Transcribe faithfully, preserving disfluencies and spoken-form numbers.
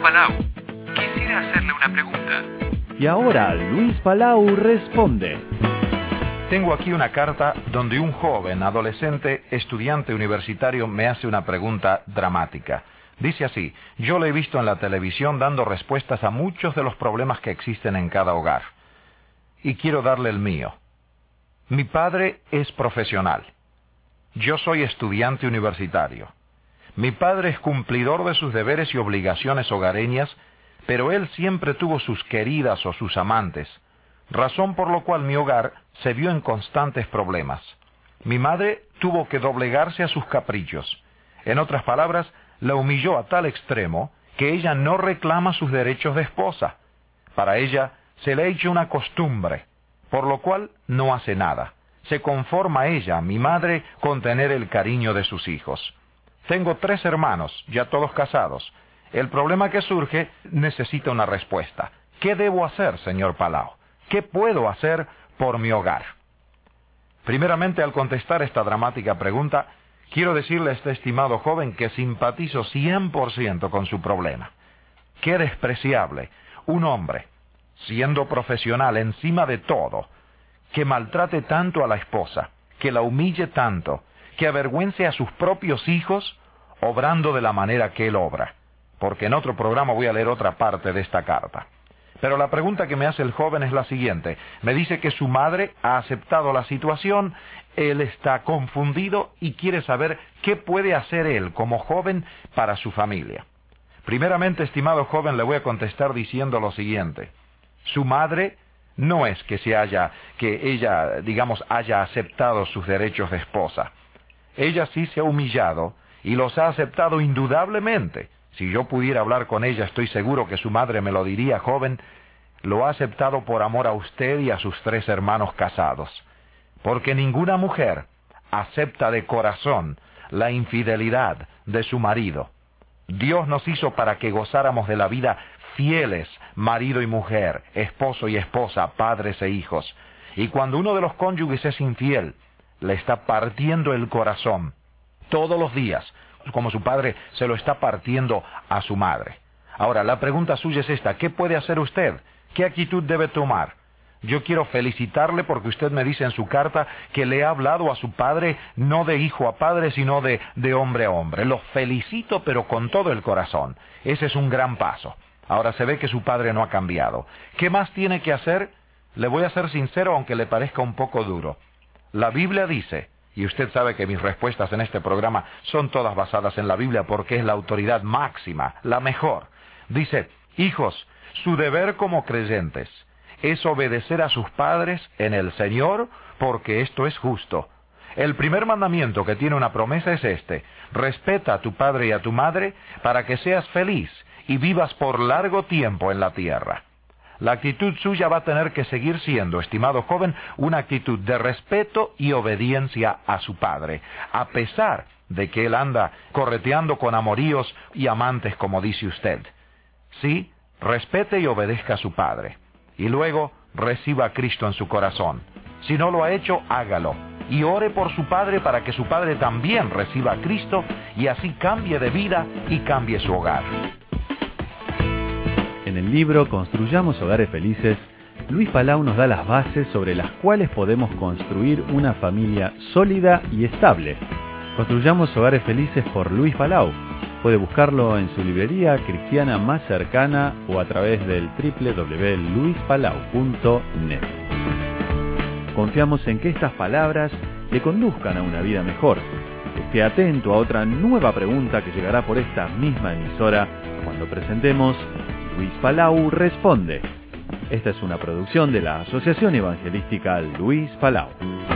Palau. Quisiera hacerle una pregunta. Y ahora Luis Palau responde. Tengo aquí una carta donde un joven, adolescente, estudiante universitario me hace una pregunta dramática. Dice así: yo le he visto en la televisión dando respuestas a muchos de los problemas que existen en cada hogar. Y quiero darle el mío. Mi padre es profesional. Yo soy estudiante universitario. Mi padre es cumplidor de sus deberes y obligaciones hogareñas, pero él siempre tuvo sus queridas o sus amantes, razón por lo cual mi hogar se vio en constantes problemas. Mi madre tuvo que doblegarse a sus caprichos. En otras palabras, la humilló a tal extremo que ella no reclama sus derechos de esposa. Para ella se le ha hecho una costumbre, por lo cual no hace nada. Se conforma ella, mi madre, con tener el cariño de sus hijos. Tengo tres hermanos, ya todos casados. El problema que surge necesita una respuesta. ¿Qué debo hacer, señor Palau? ¿Qué puedo hacer por mi hogar? Primeramente, al contestar esta dramática pregunta, quiero decirle a este estimado joven que simpatizo cien por ciento con su problema. Qué despreciable un hombre, siendo profesional encima de todo, que maltrate tanto a la esposa, que la humille tanto, que avergüence a sus propios hijos, obrando de la manera que él obra. Porque en otro programa voy a leer otra parte de esta carta. Pero la pregunta que me hace el joven es la siguiente. Me dice que su madre ha aceptado la situación, él está confundido y quiere saber qué puede hacer él como joven para su familia. Primeramente, estimado joven, le voy a contestar diciendo lo siguiente. Su madre no es que se haya, que ella, digamos, haya aceptado sus derechos de esposa. Ella sí se ha humillado y los ha aceptado indudablemente. Si yo pudiera hablar con ella, estoy seguro que su madre me lo diría, joven, lo ha aceptado por amor a usted y a sus tres hermanos casados. Porque ninguna mujer acepta de corazón la infidelidad de su marido. Dios nos hizo para que gozáramos de la vida fieles, marido y mujer, esposo y esposa, padres e hijos. Y cuando uno de los cónyuges es infiel, le está partiendo el corazón todos los días, como su padre se lo está partiendo a su madre. Ahora, la pregunta suya es esta: ¿qué puede hacer usted? ¿Qué actitud debe tomar? Yo quiero felicitarle porque usted me dice en su carta que le ha hablado a su padre no de hijo a padre, sino de, de hombre a hombre. Lo felicito, pero con todo el corazón. Ese es un gran paso. Ahora se ve que su padre no ha cambiado. ¿Qué más tiene que hacer? Le voy a ser sincero, aunque le parezca un poco duro. La Biblia dice, y usted sabe que mis respuestas en este programa son todas basadas en la Biblia porque es la autoridad máxima, la mejor. Dice: hijos, su deber como creyentes es obedecer a sus padres en el Señor, porque esto es justo. El primer mandamiento que tiene una promesa es este: respeta a tu padre y a tu madre para que seas feliz y vivas por largo tiempo en la tierra. La actitud suya va a tener que seguir siendo, estimado joven, una actitud de respeto y obediencia a su padre, a pesar de que él anda correteando con amoríos y amantes, como dice usted. Sí, respete y obedezca a su padre, y luego reciba a Cristo en su corazón. Si no lo ha hecho, hágalo, y ore por su padre para que su padre también reciba a Cristo, y así cambie de vida y cambie su hogar. En el libro Construyamos Hogares Felices, Luis Palau nos da las bases sobre las cuales podemos construir una familia sólida y estable. Construyamos Hogares Felices por Luis Palau. Puede buscarlo en su librería cristiana más cercana o a través del doble u doble u doble u punto luis palau punto net. Confiamos en que estas palabras le conduzcan a una vida mejor. Esté atento a otra nueva pregunta que llegará por esta misma emisora cuando presentemos Luis Palau Responde. Esta es una producción de la Asociación Evangelística Luis Palau.